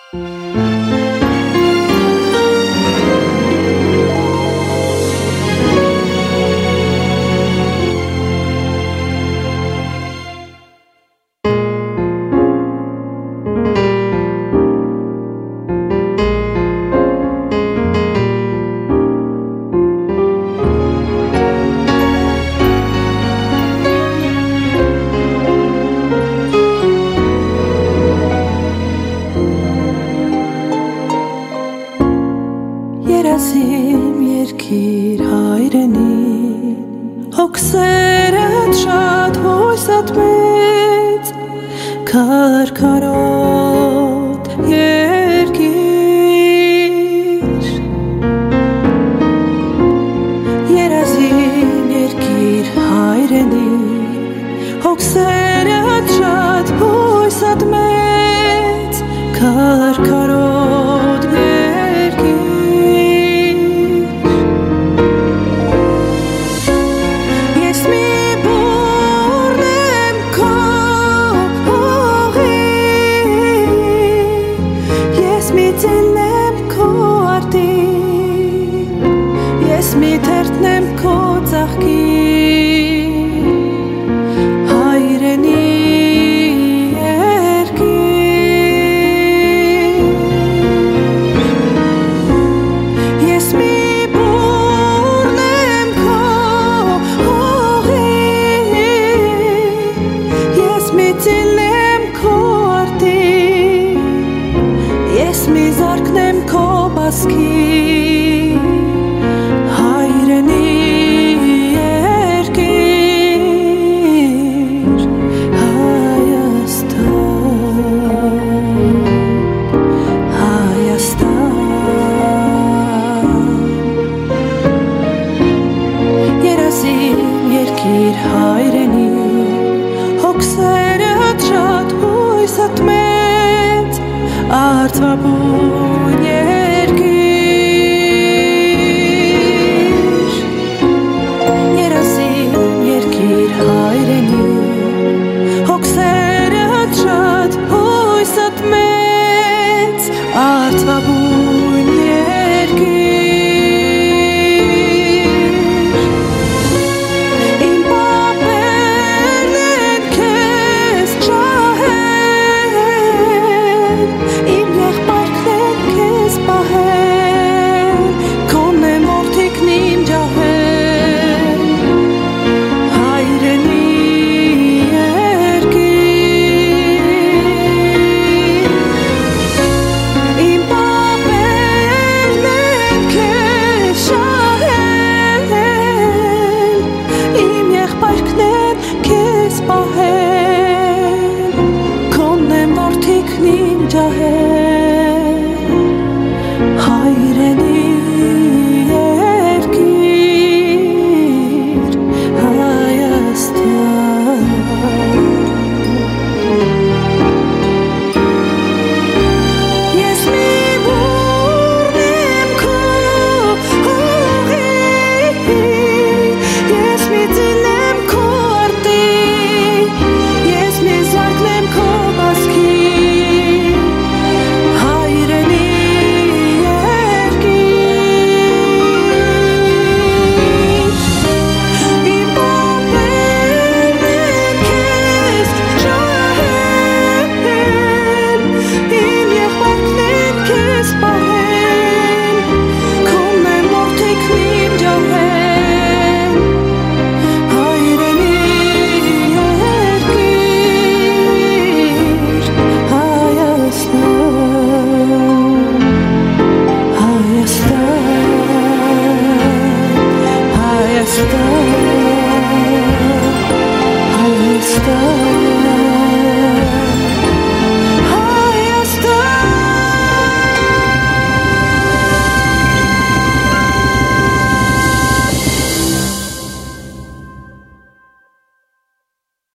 Երազիմ երկիր հայրենին, հոգսերդ շատ հույսդ մեծ, քարքարոտ երկիր։ Երազիմ երկիր հայրենին, հոգսերդ շատ հույսդ մեծ, քարքարոտ երկիր։ Ես մի թերթնեմ քո ծաղկին, հայրենի երկիր։ Ես մի բուրնեմ քո հողին, ես մի ծիլնեմ քո արտին, ես մի զարկնեմ քո բասկին, հայրենի երկիր, Հայաստան, երազիմ երկիր հայրենի, հոգսերդ շատ հույսդ մեծ, արծվաբուն երկիր, երազիմ երկիր հայրենի, հոգսերդ շատ հույսդ մեծ, արծվաբուն երկիր։ Իմ պապերն են քեզ շահել, իմ եղբայրքն են քեզ պահել, քոնն են որդիքն իմ ջահել, հայրենի երկիր։ Իմ պապերն են քեզ շահել, իմ եղբայրքն են քեզ պահել, քոնն են որդիքն իմ ջահել,